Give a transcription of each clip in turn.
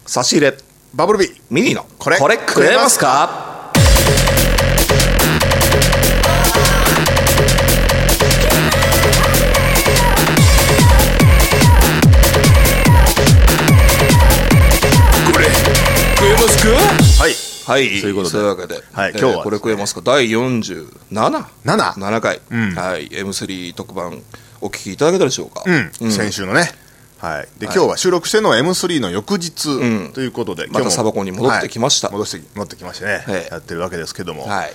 差し入れバブルビーミニのこれ食えますか？これ食えますか？ はいはい、 そういうことでそういうわけで、 はい今日はですねこれ食えますか第47回、 うんはい、M3 特番お聞きいただけたでしょうか？ 先週のね、はい、で今日は収録してるのは M3 の翌日ということで、 またサバコンに戻ってきました、 戻ってきましてね、やってるわけですけども、 はい、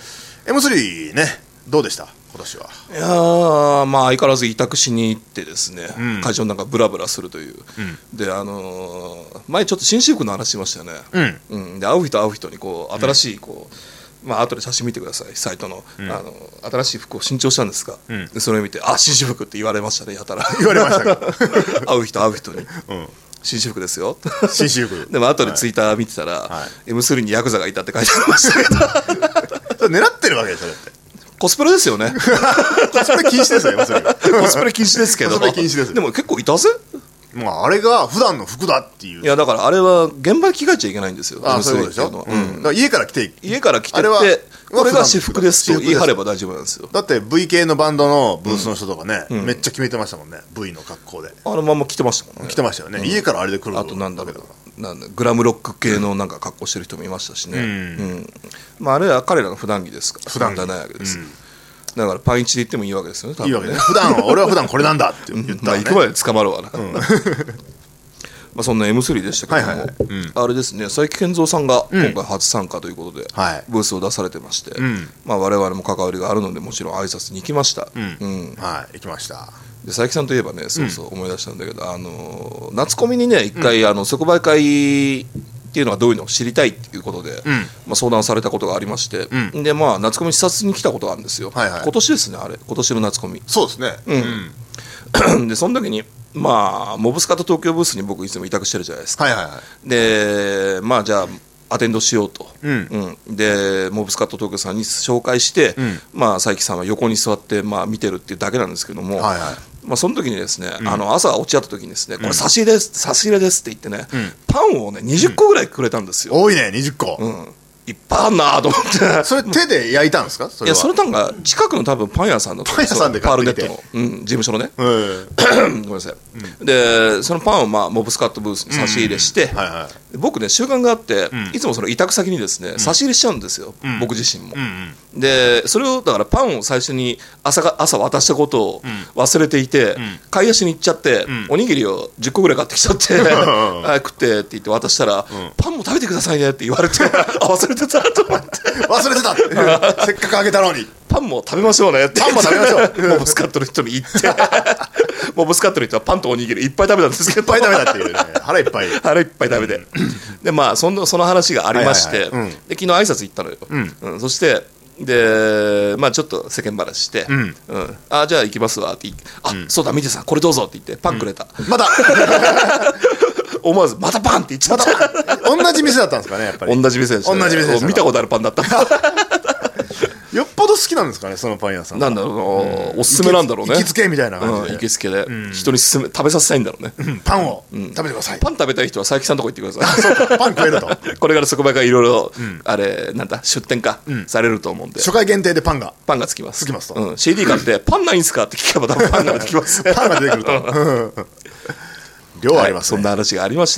M3 ねどうでした今年は？ いやー、まあ相変わらず委託しに行ってですね、会場の中ブラブラするという、で前ちょっと新私服の話しましたよね、で会う人にこう新しいこう、まあ後で写真見てくださいサイトの、新しい服を新調したんですが、でそれを見て新私服って言われましたね、やたら言われましたか会う人に、新私服ですよ新私服でも後でツイッター見てたら、M3 にヤクザがいたって書いてありましたけどそれ狙ってるわけでしょだってコスプレですよねコスプレ禁止ですよコスプレ禁止ですけどでも結構いたぜ。 まあ、あれが普段の服だっていう。 いやだからあれは現場に着替えちゃいけないんですよ。 そういうことでしょ、だから家から来てこれが私服ですと言い張れば大丈夫なんですよ。 だって V 系のバンドのブースの人とかね、めっちゃ決めてましたもんね V の格好であのまま着てましたもんね。 着てましたよね、家からあれで来る。 あとなんだグラムロック系のなんか格好してる人もいましたしね、まああれは彼らの普段着ですから普段着ないわけです、だからパンイチで言ってもいいわけですよね。 いいわけね。俺は普段これなんだって言ったら、ね、 まあ行くまで捕まるわな。まあそんな M3 でしたけども、あれですね、佐伯健三さんが今回初参加ということで、ブースを出されてまして、まあ我々も関わりがあるのでもちろん挨拶に行きました。 はい行きました。 で佐伯さんといえばね、そう思い出したんだけど、夏コミにね一回即売会っていうのはどういうのを知りたいっていうことで、まあ、相談されたことがありまして、でまあ夏コミ視察に来たことがあるんですよ、今年ですね、今年の夏コミ。 そうですね、 でその時にまあモブスカット東京ブースに僕いつも委託してるじゃないですか、でまあじゃあアテンドしようと、でモブスカット東京さんに紹介して、まあ佐伯さんは横に座って、まあ、見てるっていうだけなんですけども、まあ、その時にですね、朝落ち合った時にですね、これ差し入れですって言ってね、パンをね20個ぐらいくれたんですよ。 多いね20個、 いっぱいあんなと思ってそれ手で焼いたんですか？ いやそれなんか近くの多分パン屋さんだと思うんですよ。パールネットの、事務所のね、ごめんなさい、でそのパンをまあモブスカットブースに差し入れして、僕ね習慣があって、いつもその委託先にですね差し入れしちゃうんですよ、僕自身も、でそれをだからパンを最初に朝渡したことを忘れていて、買い出しに行っちゃって、おにぎりを10個ぐらい買ってきちゃって食ってって言って渡したら、パンも食べてくださいねって言われて忘れてたと思って忘れてたってせっかくあげたのにパンも食べましょうねってパンも食べましょうモブスカットの人に言ってモブスカットの人はパンとおにぎりいっぱい食べたんですけど、 いっぱい食べたっていうね腹いっぱい食べてでまあその話がありまして、で昨日挨拶行ったのよ、そしてでまあちょっと世間話して、あじゃあ行きますわってそうだ見てさこれどうぞって言ってパンくれた、 まだ思わずまたパンって言っちゃった同じ店だったんですかね、やっぱり同じ店でしたね。 同じ店でした。 見たことあるパンだったよっぽど好きなんですかね、そのパン屋さん。 なんだろう、おすすめなんだろうね。 行きつけみたいな感じで、 行きつけで人に食べさせたいんだろうね。 パンを食べてください。 パン食べたい人は佐伯さんのとこ行ってください。 そうか、パン食えるとこれから即売会いろいろあれなんだ出店かされると思うんで、 初回限定でパンがつきますと、 CD 買ってパンないんすかって聞けば多分パンが出てきます。 パンが出てくると量ありますね。 そんな話がありました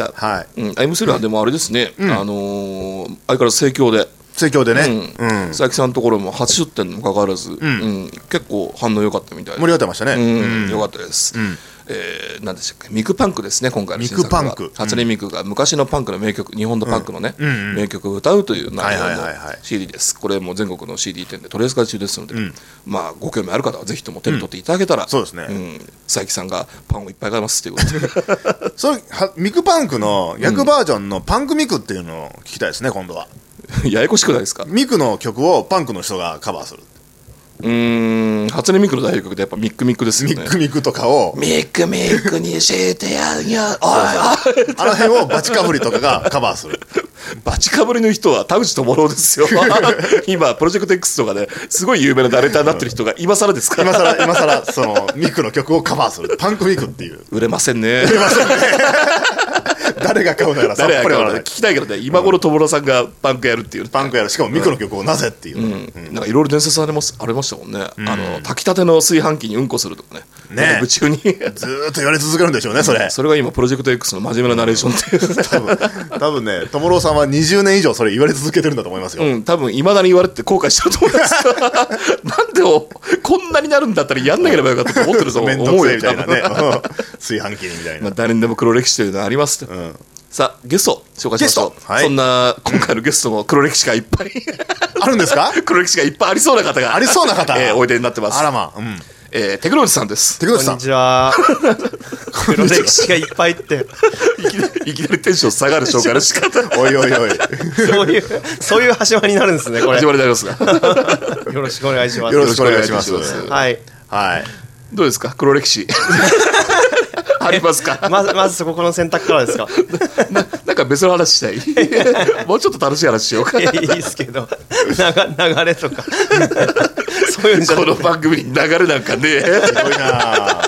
。M3 はでもあれですね、相変わらず盛況でね、佐伯さんのところも初出店にもかかわらず、結構反応良かったみたいで盛り上がってましたね。 良かったです。何でしたっけ、ミクパンクですね、今回の新作は。初音ミクが昔のパンクの名曲、日本のパンクのね名曲を歌うという内容の CD です。これも全国の CD 店で取り扱い中ですので、まあご興味ある方はぜひとも手に取っていただけたら、佐伯さんがパンをいっぱい買いますということでそれミクパンクの逆バージョンのパンクミクっていうのを聞きたいですね、今度は。 ややこしくないですか？ ミクの曲をパンクの人がカバーする。 初音ミクの代表曲でやっぱミックミックですよね。 ミックミクとかをミックミックに教えてやんやあの辺をバチかぶりとかがカバーする。 バチかぶりの人は田口智朗ですよ今プロジェクト X とかですごい有名なナレーターになってる人が今更ですか？ 今更そのミクの曲をカバーするパンクミクっていう。 売れませんね誰が買うならさっぱりわからない。 聞きたいけどね、今頃友野さんがパンクやるっていう、 パンクやる、しかもミクの曲をなぜっていう、 なんかいろいろ伝説ありましたもんね、炊きたての炊飯器にうんこするとかね、夢中にずーっと言われ続けるんでしょうね、それ。 それが今プロジェクト X の真面目なナレーションっていう多分ね、友郎さんは20年以上それ言われ続けてるんだと思いますよ。 多分いまだに言われて後悔しちゃうと思いますなんでこんなになるんだったらやんなければよかったと思ってると思うよみたいなね炊飯器にみたいな、 誰にでも黒歴史というのはありますと、さあゲスト紹介しましょう、そんな今回のゲストも黒歴史がいっぱいあるんですか？ 黒歴史がいっぱいありそうな方がおいでになってます。 あらま、 テクノロジーさんです。 テクノロジーさん、 こんにちは。黒歴史がいっぱいっていきなりテンション下がる紹介の仕方おいおいおいそういう始まりになるんですね、これ。 始まりになりますがよろしくお願いします。 よろしくお願いします。 はいはい。 どうですか、黒歴史ありますか？ まずそこの選択からですか？ なんか別の話したいもうちょっと楽しい話しようか。 いいですけど、流れとかそういうんじゃなくて、 この番組に流れなんかねすごいな。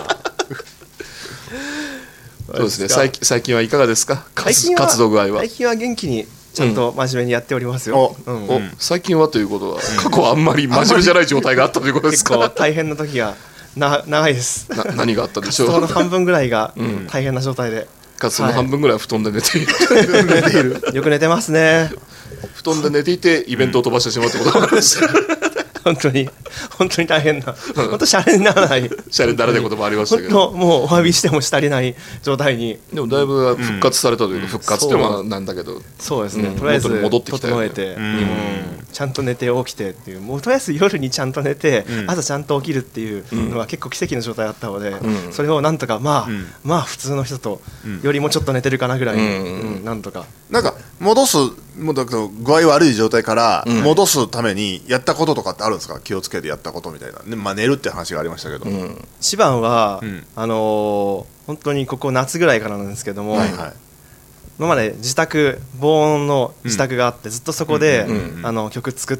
そうですね、最近はいかがですか？活動具合は。 最近は元気にちゃんと真面目にやっておりますよ。 最近はということは過去あんまり真面目じゃない状態があったということですか？ 結構大変な時が長いです。 何があったんでしょう？ 活動の半分ぐらいが大変な状態で、 活動の半分ぐらいは布団で寝ているよく寝てますね。 布団で寝ていてイベントを飛ばしてしまうってことがありました本当に大変な、本当シャレにならない、 シャレにならないこともありましたけど、 もうお詫びしてもしたりない状態に。 でもだいぶ復活されたというか、復活ってはなんだけど、 そうですね、とりあえず戻ってきたよね。 整えて、ちゃんと寝て起きてっていう、もうとりあえず夜にちゃんと寝て、朝ちゃんと起きるっていうのは結構奇跡の状態だったので、それをなんとかまあ普通の人とよりもちょっと寝てるかなぐらいに、なんとかなんか戻す、もうだけど具合悪い状態から戻すためにやったこととかってあるんですか？気をつけてやったことみたいな、まあ、寝るって話がありましたけど、 一番は、本当にここ夏ぐらいからなんですけども、今まで防音の自宅があって、ずっとそこで、曲作って、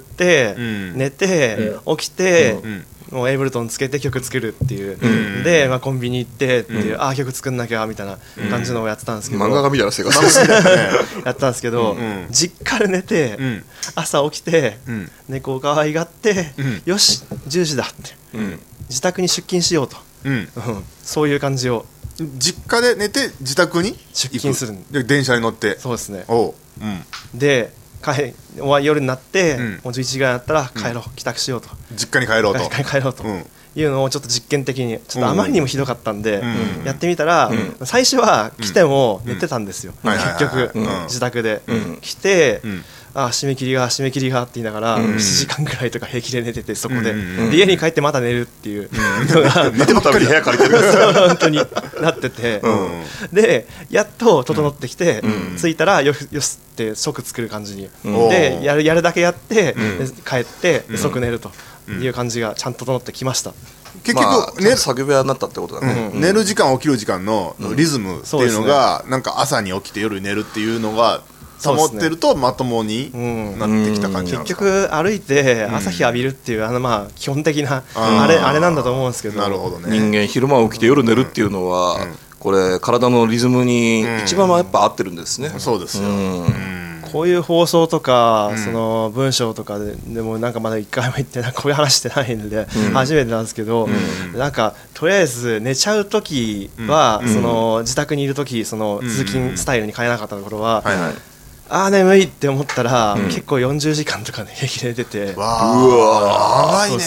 寝て、起きて、もうエイブルトンつけて曲作るっていう、で、コンビニ行ってっていう、曲作んなきゃみたいな感じのをやってたんですけど、 漫画家みたいな生活ですねやったんですけど、実家で寝て、朝起きて、猫を可愛がって、よし10時だって、自宅に出勤しようと、そういう感じを。 実家で寝て自宅に出勤するで、電車に乗って。 そうですね。 で夜になって、もう11時ぐらいになったら帰ろう、帰宅しようと、 実家に帰ろうというのをちょっと実験的に、ちょっとあまりにもひどかったんでやってみたら、最初は来ても寝てたんですよ、結局自宅で来て、締め切りがって言いながら7時間ぐらいとか平気で寝てて、そこで家に帰ってまた寝るっていうのが寝てばっかり部屋借りてる本当になってて、でやっと整ってきて、着いたらよしって即作る感じにで、やるだけやって帰って即寝るという感じがちゃんと整ってきました。 結局作業部屋になったってことだね。 寝る時間起きる時間のリズムっていうのが、なんか朝に起きて夜に寝るっていうのが保ってるとまともになってきた感じなんですか？ 結局歩いて朝日浴びるっていう基本的なあれなんだと思うんですけど、 なるほどね。 人間昼間起きて夜寝るっていうのは、これ体のリズムに一番やっぱ合ってるんですね。 そうですよ。 こういう放送とか、その文章とかでもなんかまだ1回も言ってこういう話してないので初めてなんですけど、なんかとりあえず寝ちゃう時は、その自宅にいる時、その通勤スタイルに変えなかったところは、眠いって思ったら、結構40時間とかで平気で寝てて、 うわ長いね。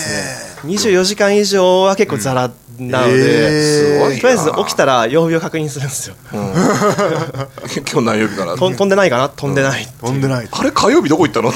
24時間以上は結構ザラなので、とりあえず起きたら曜日を確認するんですよ。 今日何曜日かな、 飛んでないかな、飛んでない、 あれ火曜日どこ行ったのって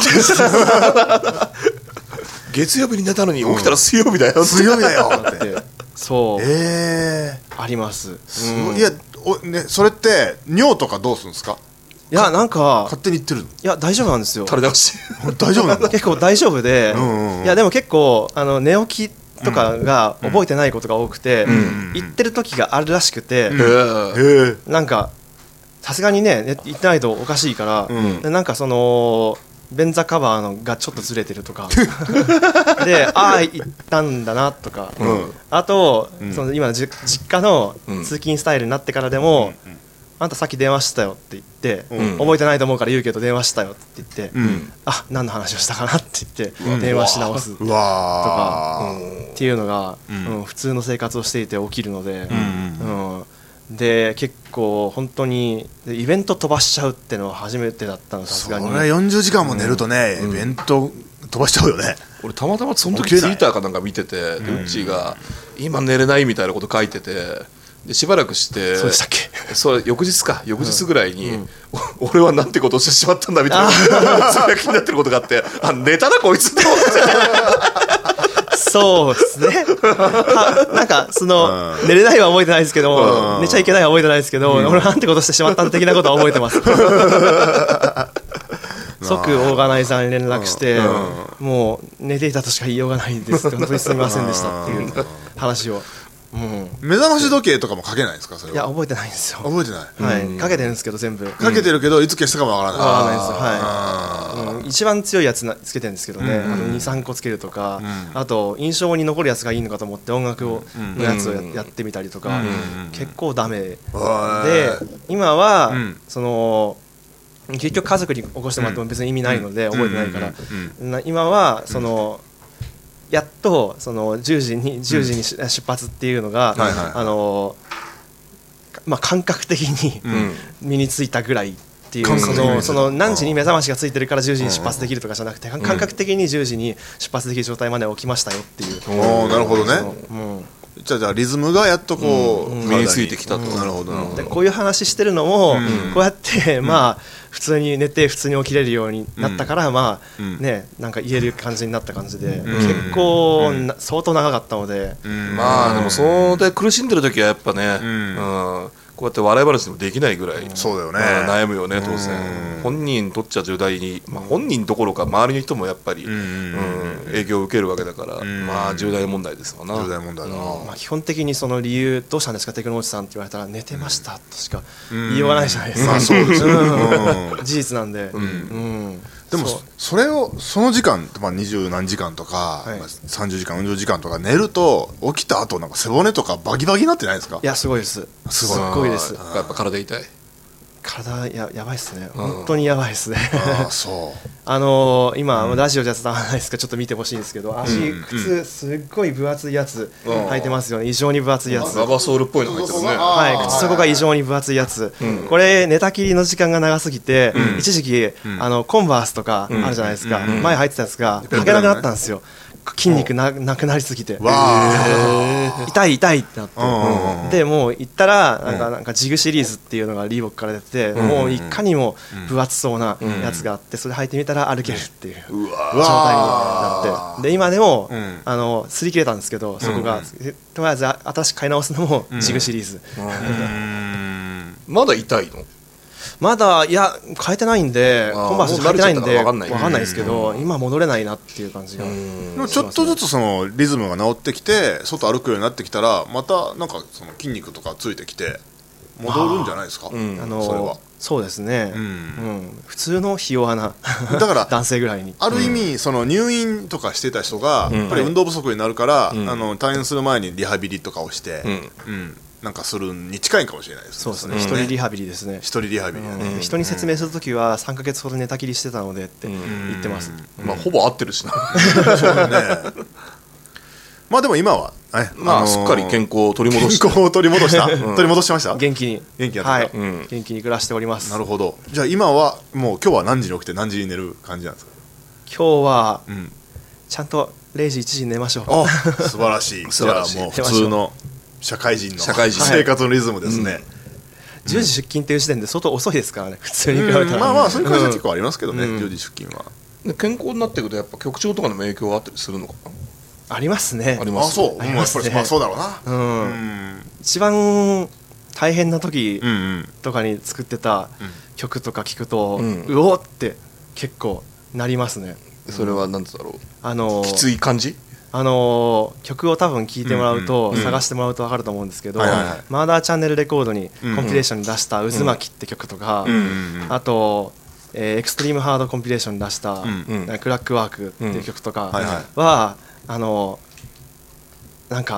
月曜日に寝たのに起きたら水曜日だよってそうあります。 いやそれって尿とかどうするんですか？ いや、なんか勝手に言ってるの？ いや、大丈夫なんですよ。 垂れ流し大丈夫なんだ。 結構大丈夫で、いやでも結構寝起きとかが覚えてないことが多くて、行ってる時があるらしくて、なんかさすがにね行ってないとおかしいから、なんかその便座カバーがちょっとずれてるとかで、行ったんだなとか、あとその今の実家の通勤スタイルになってからでも、 あんたさっき電話したよって言って、覚えてないと思うから言うけど電話したよって言って、あ、何の話をしたかなって言って電話し直すとかっていうのが普通の生活をしていて起きるので、で結構本当にイベント飛ばしちゃうっていうのは初めてだったの。さすがにそれ40時間も寝るとね、イベント飛ばしちゃうよね。 俺たまたまその時ツイッターかなんか見てて、ウッチーが今寝れないみたいなこと書いてて、でしばらくしてそうでしたっけ、 それ翌日ぐらいに、俺はなんてことをしてしまったんだみたいなそれが気になってることがあって、あ、寝たなこいつと思ってそうですねなんかその、寝れないは覚えてないですけど、寝ちゃいけないは覚えてないですけど、俺はなんてことしてしまったんだ的なことは覚えてます即オーガナイザーに連絡して、もう寝ていたとしか言いようがないです本当にすみませんでしたっていう話を。 目覚まし時計とかもかけないですか？それは。 いや覚えてないんですよ。 覚えてない。 はい、かけてるんですけど全部かけてるけどいつ消したかもわからない。 わからないです。はい。一番強いやつつけてるんですけどね、2、3個つけるとか、あと印象に残るやつがいいのかと思って音楽のやつをやってみたりとか、結構ダメで、今はその結局家族に起こしてもらっても別に意味ないので覚えてないから、今はそのやっとその10時に出発っていうのが感覚的に身についたぐらいっていう、その何時に目覚ましがついてるから10時に出発できるとかじゃなくて、感覚的に10時に出発できる状態まで起きましたよっていう。 なるほどね。じゃあリズムがやっとこう身についてきたと。 なるほど。 でこういう話してるのもこうやってまあ普通に寝て普通に起きれるようになったから、まあね、なんか言える感じになった感じで、結構相当長かったので、 まあでもそうで苦しんでる時はやっぱね、こうやって笑い話でもできないぐらいそうだよね、 悩むよね当然。本人にとっちゃ重大に、本人どころか周りの人もやっぱり影響を受けるわけだから、まあ重大問題ですわな。 重大問題な。 基本的にその理由どうしたんですかテクノロジーさんって言われたら寝てましたとしか言いようがないじゃないですか。 まあそうです事実なんで。 でもそれをその時間、20何時間とか30時間40時間とか寝ると起きた後なんか背骨とかバキバキになってないですか？ いやすごいです。 すごいです。 やっぱ体痛い。 体やばいですね。本当にやばいですね。 そう今ラジオじゃ伝わらないですか、ちょっと見てほしいんですけど、足靴すっごい分厚いやつ履いてますよね。異常に分厚いやつ。 ラバーソールっぽいの履いてるね。 はい、靴底が異常に分厚いやつ。これ寝たきりの時間が長すぎて、一時期コンバースとかあるじゃないですか。前履いてたやつが履けなくなったんですよ。筋肉なくなりすぎて痛いってなって、でもう行ったらなんかジグシリーズっていうのがリーボックから出て、もういかにも分厚そうなやつがあって、それ履いてみたら歩けるっていう状態になって、で今でも擦り切れたんですけど、そこがとりあえず新しく買い直すのもジグシリーズ。 まだ痛いの？ まだいや変えてないんで、コンバース変えてないんで分かんないですけど、今戻れないなっていう感じが。でもちょっとずつそのリズムが治ってきて外歩くようになってきたら、またなんかその筋肉とかついてきて戻るんじゃないですか？それはそうですね。普通のひ弱なだから男性ぐらいに、 ある意味その入院とかしてた人がやっぱり運動不足になるから、退院する前にリハビリとかをしてなんかするに近いかもしれないですね。 そうですね。一人リハビリですね。 一人リハビリだね。 人に説明するときは3ヶ月ほど寝たきりしてたのでって言ってます。 まあほぼ合ってるしな。 そうだね。まあでも今はまあすっかり健康を取り戻して。 健康を取り戻した。取り戻しました。 元気にやってた。 はい。元気に暮らしております。 なるほど。じゃあ今はもう今日は何時に起きて何時に寝る感じなんですか？ 今日はちゃんと0時1時に寝ましょう。 素晴らしい。じゃあもう普通の社会人の生活のリズムですね。 10時出勤っていう時点で相当遅いですからね、普通に比べたら。 まあそういう会社結構ありますけどね、10時出勤は。 健康になっていくとやっぱ局長とかにも影響があったりするのかな？ ありますね。 あります。 そう。やっぱりそうだろうな。 一番大変な時とかに作ってた曲とか聞くとうおって結構なりますね。 それは何だろう、きつい感じ？ 曲を多分聴いてもらうと、探してもらうと分かると思うんですけど、マーダーチャンネルレコードにコンピレーションに出した「渦巻き」って曲とか、あとエクストリームハードコンピレーションに出した「クラックワーク」っていう曲とかはなんか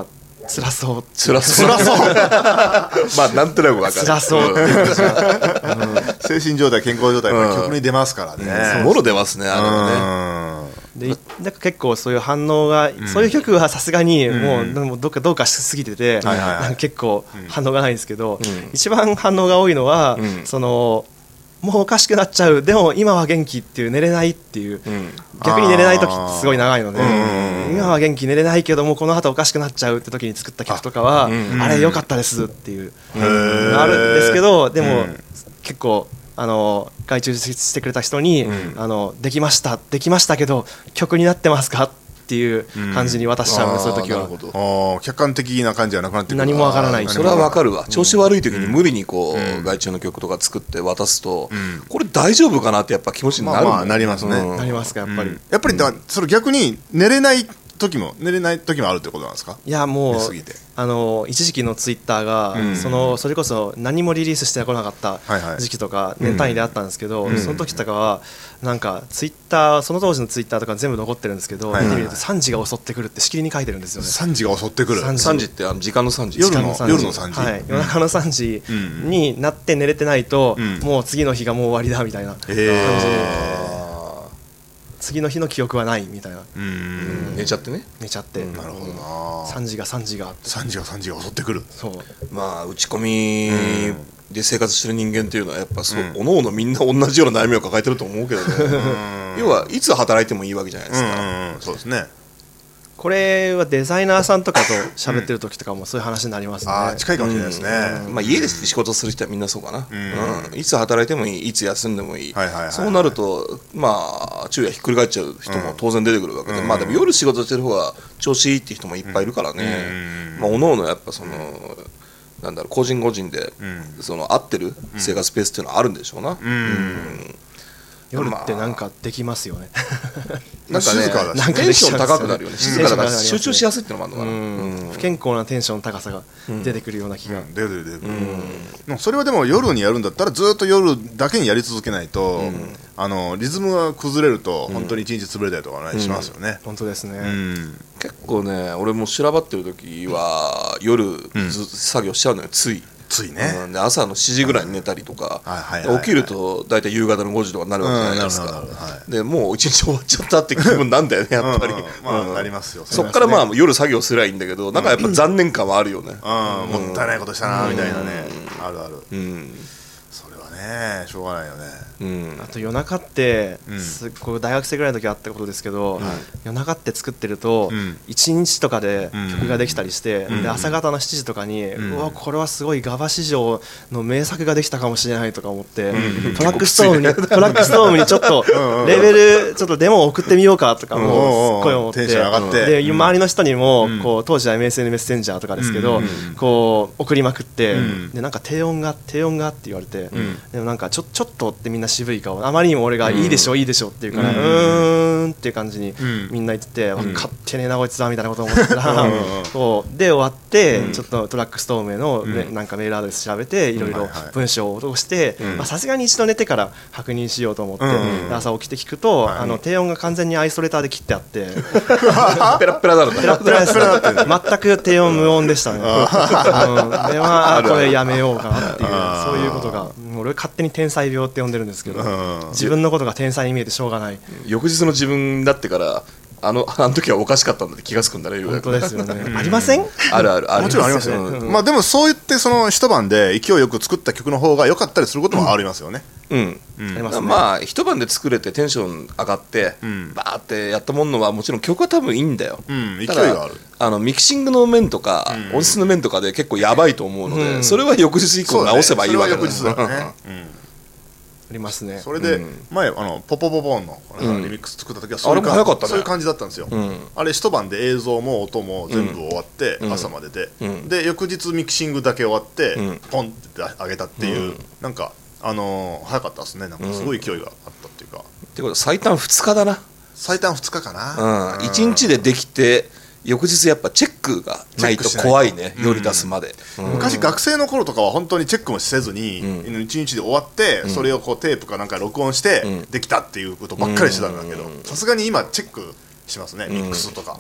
辛そう辛そうまあなんとなく分かる辛そうっていう精神状態健康状態が曲に出ますからね。 もろ出ますねあれはね。 でなんか結構そういう反応が、そういう曲はさすがにもうどうかしすぎてて、なんか結構反応がないんですけど、一番反応が多いのは、そのもうおかしくなっちゃう、でも今は元気っていう、寝れないっていう、逆に寝れない時ってすごい長いので、今は元気寝れないけどもこの後おかしくなっちゃうって時に作った曲とかは、あれ良かったですっていうのがあるんですけど、でも結構外注してくれた人に、できましたけど曲になってますかっていう感じに渡しちゃうので、そういう時は客観的な感じはなくなってくる。 何もわからない。 それはわかるわ。調子悪い時に無理にこう外注の曲とか作って渡すと、これ大丈夫かなってやっぱ気持ちになる。 まあなりますね。 なりますかやっぱり。 やっぱりそれ逆に寝れない時もあるってことなんですか？ いやもう一時期のツイッターが、それこそ何もリリースしてこなかった時期とか年単位であったんですけど、その時とかはなんかツイッター、その当時のツイッターとか全部残ってるんですけど、見てみると3時が襲ってくるってしきりに書いてるんですよね。 3時が襲ってくる。 3時って時間の3時、 夜の3時、 はい、夜中の3時になって寝れてないと、もう次の日がもう終わりだみたいな感じで、次の日の記憶はないみたいな。 寝ちゃってね。 寝ちゃって。 なるほどな。 3時が襲ってくる。 そう。まあ打ち込みで生活してる人間っていうのはやっぱおのおのみんな同じような悩みを抱えてると思うけどね。要はいつ働いてもいいわけじゃないですか。 そうですね。 これはデザイナーさんとかと喋ってる時とかもそういう話になりますね。 近いかもしれないですね。 まあ家で仕事する人はみんなそうかな。いつ働いてもいい、いつ休んでもいい。そうなるとまあ昼夜ひっくり返っちゃう人も当然出てくるわけで、まあでも夜仕事してる方が調子いいって人もいっぱいいるからね。まあおのおのやっぱなんだろう、個人個人で合ってる生活スペースっていうのはあるんでしょうな。 夜ってなんかできますよね。 なんかね、テンション高くなるよね。静かだから集中しやすいっていうのもあるのかな。 不健康なテンションの高さが出てくるような気が。 出る。それはでも夜にやるんだったらずっと夜だけにやり続けないと、リズムが崩れると本当に一日潰れたりとかしますよね。 本当ですね。 結構ね、俺も修羅場ってる時は夜作業しちゃうのよ、ついね。で朝の7時ぐらいに寝たりとか、起きると大体夕方の5時とかになるわけじゃないですか。でもう一日終わっちゃったって気分なんだよね、やっぱり。 なりますよ。 そっからまあ夜作業すりゃいいんだけど、なんかやっぱ残念感はあるよね。 もったいないことしたなみたいなね。あるある。それはね、しょうがないよね。 あと夜中って大学生ぐらいの時あったことですけど、夜中って作ってると1日とかで曲ができたりして、で朝方の7時とかに、うわこれはすごいガバ史上の名作ができたかもしれないとか思って、トラックストームにちょっとレベルちょっとデモを送ってみようかとかもすっごい思って、で周りの人にも当時は MSN メッセンジャーとかですけどこう送りまくって、でなんか低音がって言われて、でもなんかちょっとってみんな渋い顔、あまりにも俺がいいでしょって言うから、っていう感じにみんな言ってて、勝手ねえなこいつだみたいなことを思ってたら、で終わってちょっとトラックストームへのなんかメールアドレス調べていろいろ文章を落として、さすがに一度寝てから確認しようと思って、朝起きて聞くと低音が完全にアイソレーターで切ってあってペラペラだろ、 ペラペラです全く低音無音でしたね。でまあこれやめようかなっていう、そういうことが、俺勝手に天才病って呼んでるんですけど、自分のことが天才に見えてしょうがない。 翌日の自分だってからあの時はおかしかったんだって気がつくんだね。 本当ですよね。ありません？ あるあるある。 もちろんありますよ。まあでもそう言って一晩で勢いよく作った曲の方が良かったりすることもありますよね。 まあ一晩で作れてテンション上がってバーってやったものはもちろん曲は多分いいんだよ。 勢いがある。 ミキシングの面とか音質の面とかで結構やばいと思うので、それは翌日以降直せばいいわけだ。 ありますね。 それで前ポポポポンのリミックス作った時はそういう感じだったんですよ。あれ一晩で映像も音も全部終わって朝までで翌日ミキシングだけ終わってポンって上げたっていう、なんか早かったですね。なんかすごい勢いがあったっていうか。 ってことは最短2日だな。 最短2日かな。 1日でできて翌日やっぱチェックがないと怖いね、夜出すまで。 昔学生の頃とかは本当にチェックもせずに1日で終わってそれをテープかなんか録音してできたっていうことばっかりしてたんだけど、さすがに今チェックしますね、ミックスとか。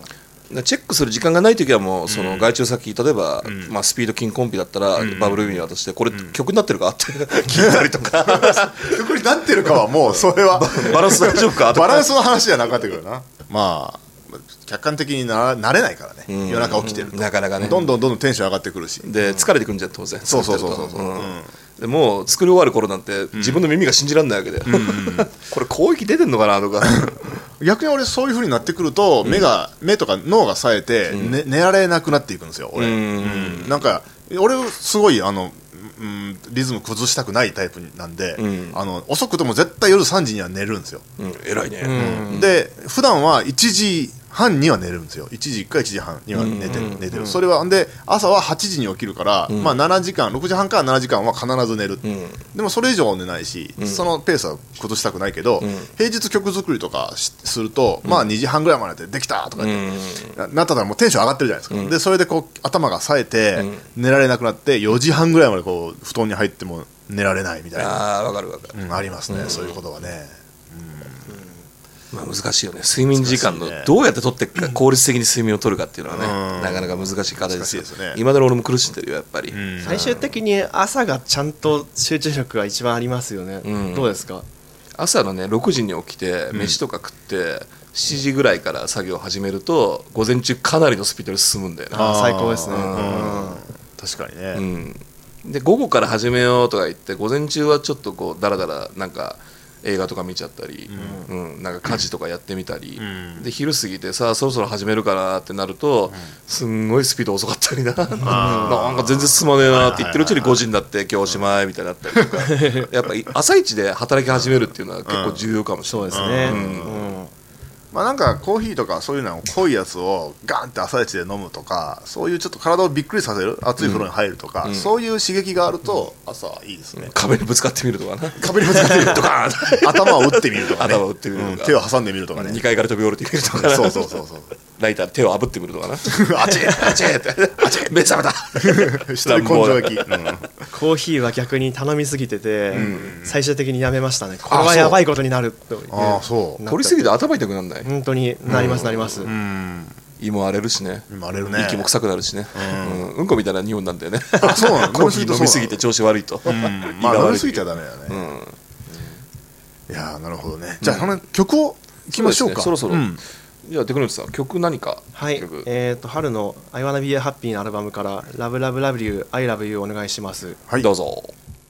チェックする時間がないときはもうその外注先、例えば、まあ、スピードキングコンピだったらバブルウィに渡してこれ曲になってるかって聞いたりとか曲になってるかはもうそれはバランス大丈夫かバランスの話じゃなかったけどな。まあ客観的になれないからね、夜中起きてるとなかなかねどんどんテンション上がってくるしで疲れてくるんじゃん当然。 そうでもう作り終わる頃なんて自分の耳が信じられないわけでこれ広域出てんのかなとか逆に俺そういう風になってくると目とか脳が冴えて寝られなくなっていくんですよ俺。なんか俺すごいリズム崩したくないタイプなんで、遅くても絶対夜3時には寝るんですよ。 偉いね。 で普段は1時半には寝るんですよ。1時か1時半には寝てる。それはで朝は8時に起きるから、まあ7時間6時半から7時間は必ず寝る。でもそれ以上寝ないし、そのペースは崩したくないけど、平日曲作りとかすると、まあ2時半ぐらいまでできたとかなったらもうテンション上がってるじゃないですか。でそれでこう頭が冴えて寝られなくなって4時半ぐらいまでこう布団に入っても寝られないみたいな。 わかるわかる。 ありますね、そういうことはね。 まあ難しいよね。睡眠時間のどうやって取っていくか、効率的に睡眠を取るかっていうのはね、なかなか難しい課題ですよ。今だに俺も苦しんでるよやっぱり。 最終的に朝がちゃんと集中力が一番ありますよね。どうですか？ 朝のね6時に起きて飯とか食って7時ぐらいから作業を始めると午前中かなりのスピードで進むんだよね。 最高ですね。 確かにね。 で午後から始めようとか言って午前中はちょっとこうだらだらなんか映画とか見ちゃったり、なんか家事とかやってみたり、で昼過ぎてさあそろそろ始めるかなってなると、すんごいスピード遅かったりななんか全然進まねえなって言ってるうちに5時になって今日おしまいみたいになったりとかやっぱ朝一で働き始めるっていうのは結構重要かもしれない。 そうですね。 まあなんかコーヒーとかそういうの濃いやつをガンって朝一で飲むとか、そういうちょっと体をびっくりさせる熱い風呂に入るとか、そういう刺激があると朝はいいですね。 壁にぶつかってみるとかな。 壁にぶつかってみるとか頭を打ってみるとかね。 頭を打ってみるとか、 手を挟んでみるとかね。 2階から飛び降りてみるとか。 そうライターで手を炙ってみるとかな。あちって目覚めた一人根性焼き。 コーヒーは逆に頼みすぎてて最終的にやめましたね。これはやばいことになると。 取りすぎて頭痛くならない？ 本当になりますなります。 胃も荒れるしね。息も臭くなるしね。うんこみたいな匂いなんだよね。 そうなの。 コーヒー飲みすぎて調子悪いと。 まあ飲みすぎちゃダメだね。いやなるほどね。じゃあ曲をいきましょうか。 そろそろ。じゃあテクノロジーさん曲何か。 はい。春の I Wanna Be a Happy のアルバムからLove Love Love You I Love You お願いします。 はい。どうぞ。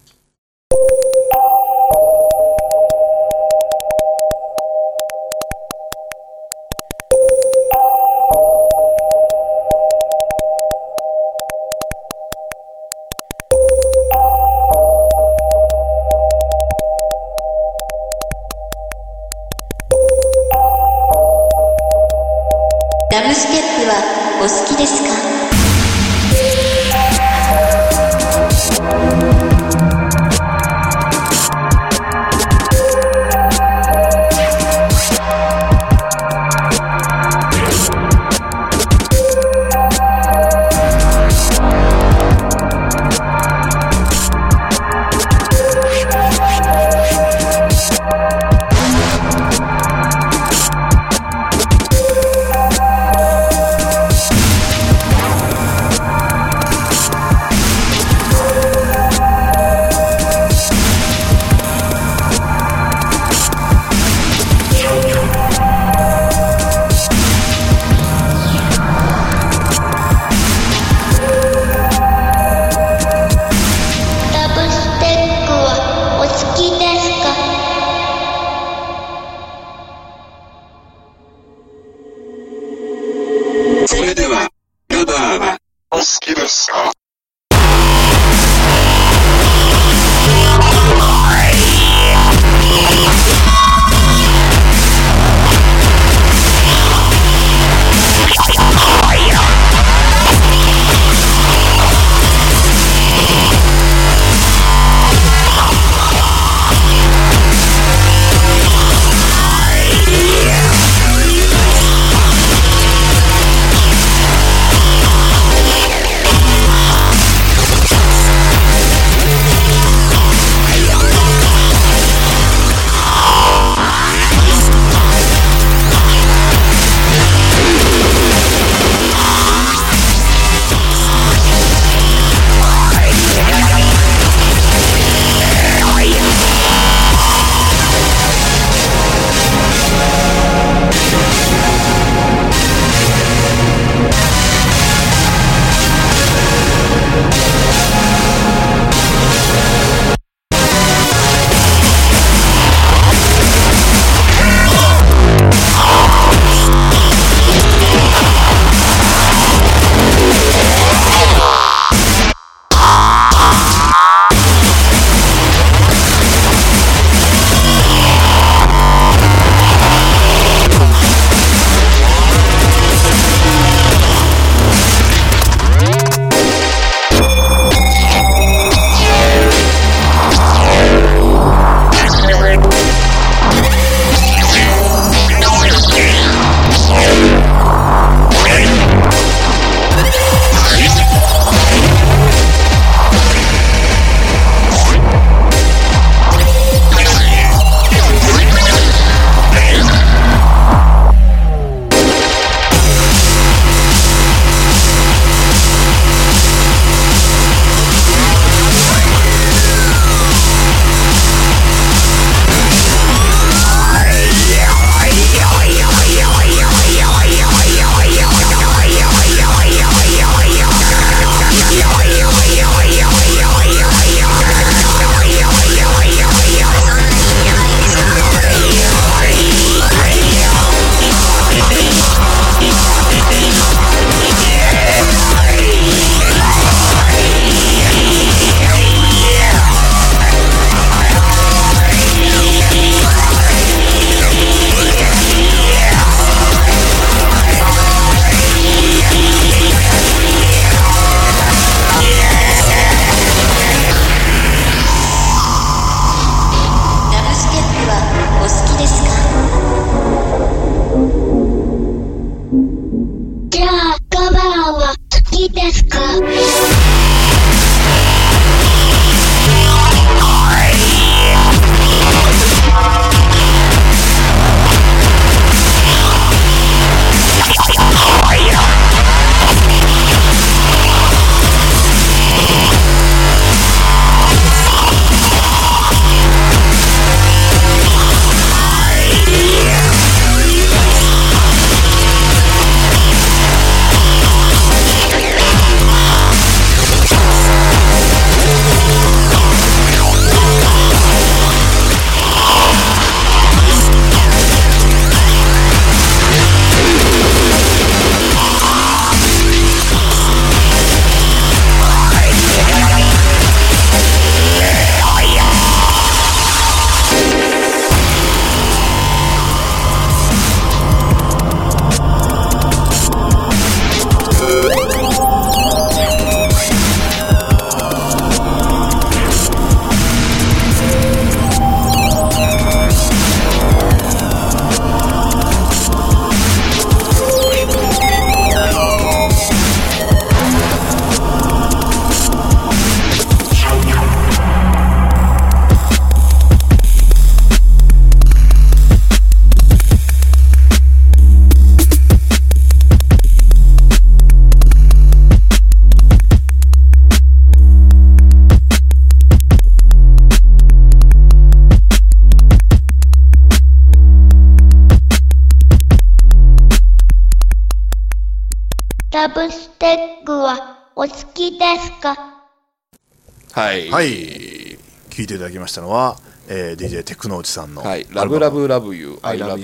ダブステップはお好きですか？ ダブステックはお好きですか？ はい、 はい、聞いていただきましたのは、DJ テクノウチさんの、 はい、ラブラブラブユー I love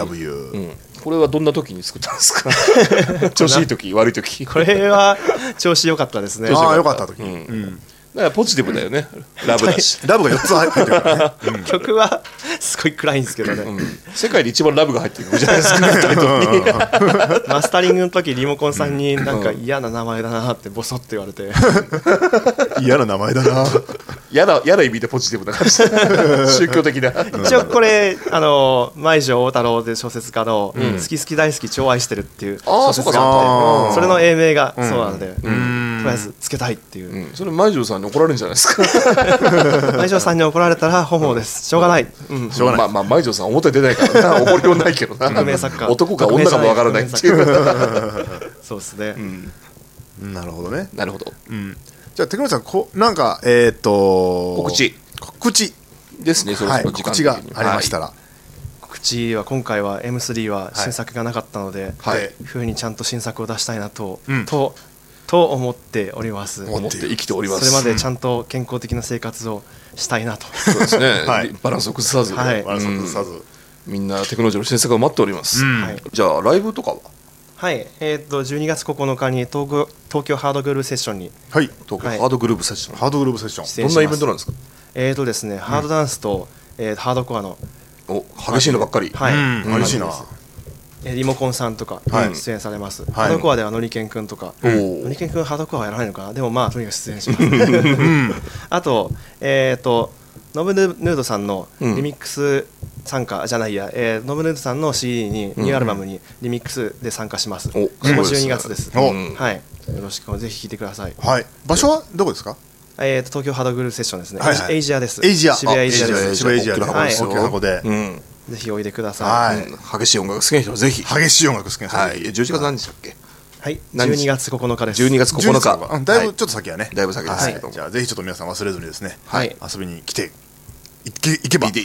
you、これはどんな時に作ったんですか？調子いい時悪い時？ これは調子良かったですね。 ああ、良かった時、 だからポジティブだよね。ラブだしラブが4つ入ってるからね、 曲はすごい暗いんですけどね、 世界で一番ラブが入ってるじゃないですか。 マスタリングの時リモコンさんになんか嫌な名前だなってボソッと言われて嫌な名前だな、 嫌な意味でポジティブな感じ宗教的な。 一応これ舞城大太郎で小説家の好き好き大好き超愛してるっていう小説があって、それの英名がそうなので、とりあえずつけたいっていう、 それ舞城さんに怒られるんじゃないですか？ 舞城さんに怒られたらホモです、しょうがない、 しょうがない。まあ舞城さん表出ないからな、怒りようないけどな、男か女かもわからないっていう。 そうですね、 なるほどね、 なるほど。 じゃあテクノさん、なんか告知ですね。そうです、 告知がありましたら。 告知は今回は M3 は新作がなかったので、冬にちゃんと新作を出したいなと思っております。 思って生きております。 それまでちゃんと健康的な生活をしたいなと。 そうですね。バランスを崩さず、みんなテクノロジーの新作を待っております。じゃあライブとかは？ はい、12月9日に東京ハードグルーブセッションに、 東京ハードグルーブセッション、どんなイベントなんですか？ ですね、ハードダンスとハードコアの激しいのばっかり。 激しいな。 リモコンさんとか出演されます。ハードコアではのりけんくんとか、のりけんくんハードコアはやらないのかな、でもまあとにかく出演します。あとノブヌードさんのリミックス参加じゃないや、ノブヌードさんの CD にニューアルバムにリミックスで参加します。これも12月です。はい、よろしくぜひ聴いてください。 はい、場所はどこですか？ 東京ハードグルーブセッションですね。エイジアです。 渋谷エイジアです。 渋谷エイジアです。大きな箱で。 ぜひおいでください。 激しい音楽好きな人はぜひ。 激しい音楽好きな人はぜひ。 11月何日だっけ？ はい、12月9日です。 12月9日。 だいぶちょっと先やね。 だいぶ先ですけど。 じゃあぜひちょっと皆さん忘れずにですね、遊びに来て行けば。遊び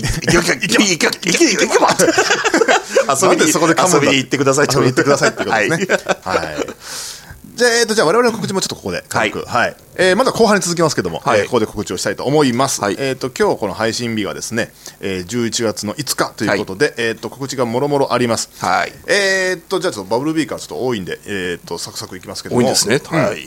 にそこで遊びに行ってくださいってことですね。はい。じゃあ我々の告知もちょっとここで軽く、まだ後半に続きますけども、ここで告知をしたいと思います。今日この配信日はですね、11月の5日ということで、告知がもろもろあります。じゃあちょっとバブルビーからちょっと多いんで、サクサクいきますけども、 多いですね。 今日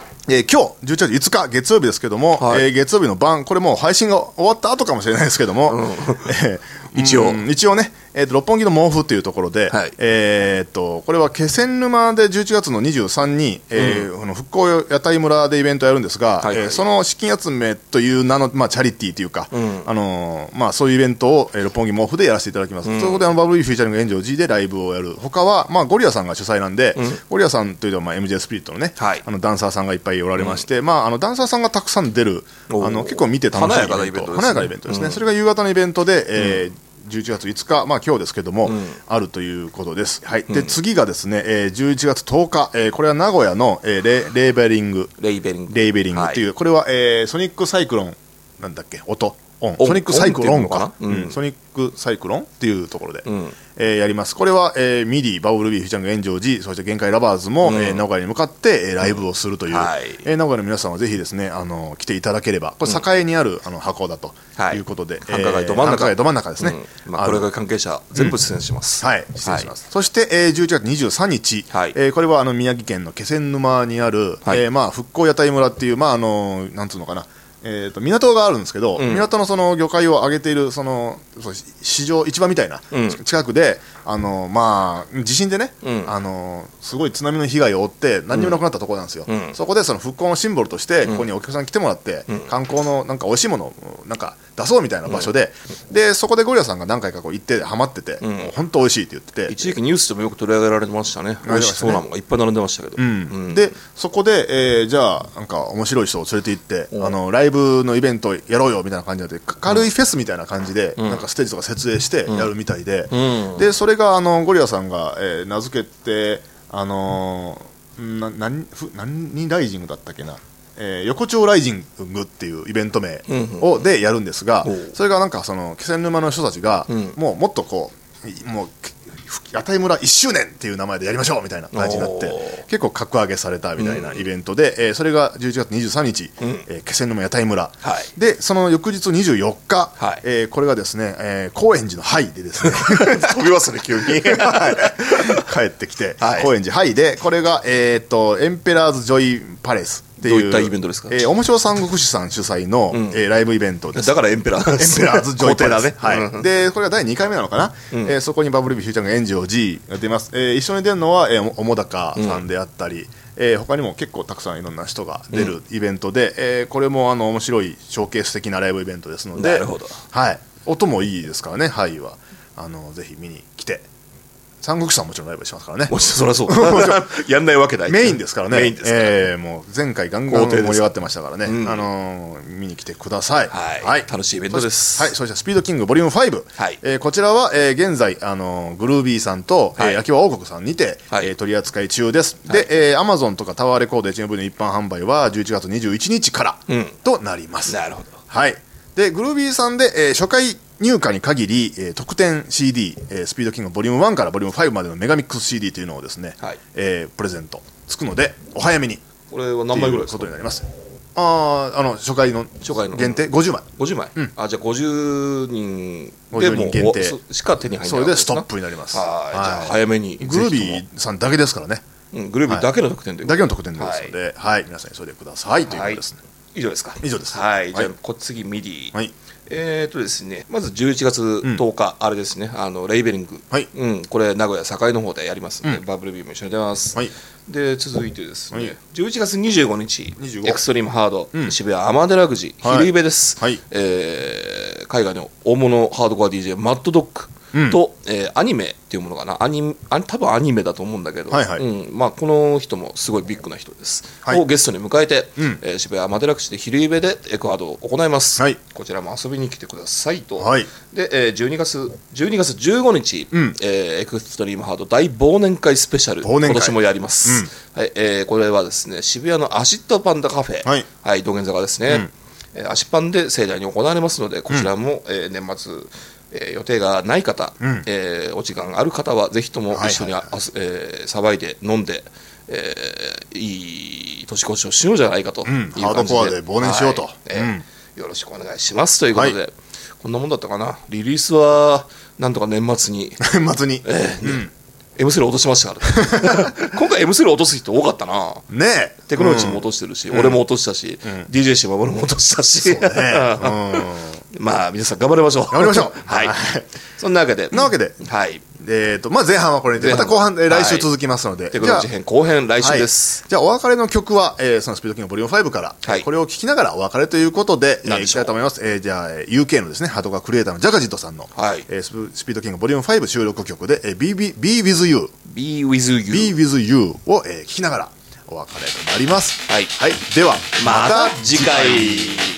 11月5日月曜日ですけども、月曜日の晩、これもう配信が終わった後かもしれないですけども、一応ね、六本木の毛布というところで、これは気仙沼で11月の23日に、復興屋台村でイベントをやるんですが、その資金集めという名の、チャリティーというか、そういうイベントを、六本木毛布でやらせていただきます。そこでバブルビーフィーチャリング炎上 G でライブをやる。他は、ゴリラさんが主催なんで、ゴリラさんというのはMJ スピリットのね、ダンサーさんがいっぱいおられまして、ダンサーさんがたくさん出る、結構見て楽しい華やかなイベントですね。それが夕方のイベントで、11月5日、今日ですけども、あるということです。で次がですね、11月10日、これは名古屋の、レイベリングっていう、これは、ソニックサイクロンなんだっけ、ソニックサイクロンかな、ソニックサイクロンっていうところで、やります。これは、ミディ、バブルビーフィーチャリング炎上 G、そして限界ラバーズも、名古屋に向かって、ライブをするという、名古屋の皆さんはぜひですね、来ていただければ、これ栄にある箱だということで、 繁華街ど真ん中ですね。これが関係者全部出演します。 出演します。そして、11月23日、これは宮城県の気仙沼にある、復興屋台村っていう、なんつうのかな、港があるんですけど、港のその魚介を揚げているその市場市場みたいな近くで、地震でね、すごい津波の被害を負って何にもなくなったところなんですよ。そこでその復興のシンボルとしてここにお客さんに来てもらって、観光のなんか美味しいものをなんか出そうみたいな場所で、そこでゴリラさんが何回かこう行ってハマってて、本当美味しいって言ってて、 一時期ニュースでもよく取り上げられてましたね。美味しそうなものがいっぱい並んでましたけど、 でそこで、じゃあなんか面白い人を連れて行ってライブのイベントやろうよみたいな感じになって、軽いフェスみたいな感じでなんかステージとか設営してやるみたいで、でそれがゴリラさんが名付けて何ライジングだったっけな、横丁ライジングっていうイベント名でやるんですが、それがなんかその気仙沼の人たちがもっとこうもう屋台村1周年っていう名前でやりましょうみたいな感じになって結構格上げされたみたいなイベントで、それが11月23日、気仙沼屋台村、でその翌日24日、これがですね、高円寺のハイでですね飛びますね急に帰ってきて、高円寺ハイでこれが、エンペラーズジョイパレスっていう、 どういったイベントですか？ 面白三国志さん主催の、ライブイベントです。 だからエンペラーズジョイパレス、でこれが第2回目なのかな、そこにバブルビーフューチャーがエンジオ G が出ます、一緒に出るのは、澤高さんであったり、他にも結構たくさんいろんな人が出るイベントで、これも面白いショーケース的なライブイベントですので、 なるほど、 音もいいですからね、ハイはぜひ見に来て、三国志さんもちろんライブしますからね。 そりゃそうやんないわけない、 メインですからね。メインですから、もう前回ガンガン盛り上がってましたからね、見に来てください。 楽しいイベントです。 そしてスピードキングボリューム5、こちらは、現在グルービーさんと秋葉王国さんにて、取り扱い中です。で、Amazon とかタワーレコード HMV の一般販売は11月21日からとなります。 なるほど。 でグルービーさんで、初回入荷に限り、特典 CD、スピードキングボリューム1からボリューム5までのメガミックス CD というのをですね、プレゼントつくのでお早めに。 これは何枚ぐらいですか？ ことになります。初回の限定50枚。 50枚、じゃあ50人でも限定しか手に入らない。 それでストップになります。 じゃあ早めに。 グルービーさんだけですからね。 グルービーだけの特典ということだけの特典ですので、皆さん急いでくださいということですね。 以上ですか？ 以上です。 じゃあ次ミディ。ですね、まず11月10日、あれですね、レイベリング、これ名古屋栄の方でやりますので、バブルビーも一緒に出ます。で続いてですね、11月25日エクストリームハード、渋谷アマデラグジ昼イベです。海外の大物ハードコア DJ マッドドッグと、アニメっていうものかな、多分アニメだと思うんだけど、この人もすごいビッグな人です、をゲストに迎えて、渋谷アマデラグジで昼イベでエクアドを行います。こちらも遊びに来てくださいと。で、12月15日、エクストリームハード大忘年会スペシャル、今年もやります。これはですね、渋谷のアシッドパンダカフェ、道玄坂ですね、アシパンで盛大に行われますので、こちらも、年末予定がない方、お時間ある方はぜひとも一緒に騒いで飲んで、いい年越しをしようじゃないかという感じで、 ハードコアで忘年しようと、 よろしくお願いしますということで、こんなもんだったかな。リリースはなんとか年末にM3 落としましたから今回 M3 落とす人多かったな。テクノロジーも落としてるし、俺も落としたし、DJ シマボルも落としたし、まあ皆さん頑張りましょう。そんなわけで前半はこれで、また後半来週続きますので、 テクノロジー編後編来週です。 じゃあお別れの曲は、そのスピードキングボリューム5から、これを聴きながらお別れということでいきたいと思います。じゃあ UK のですねハードコアクリエイターのジャガジットさんの、スピードキングボリューム5収録曲で Be With You Be With You を聴きながらお別れとなります。ではまた次回。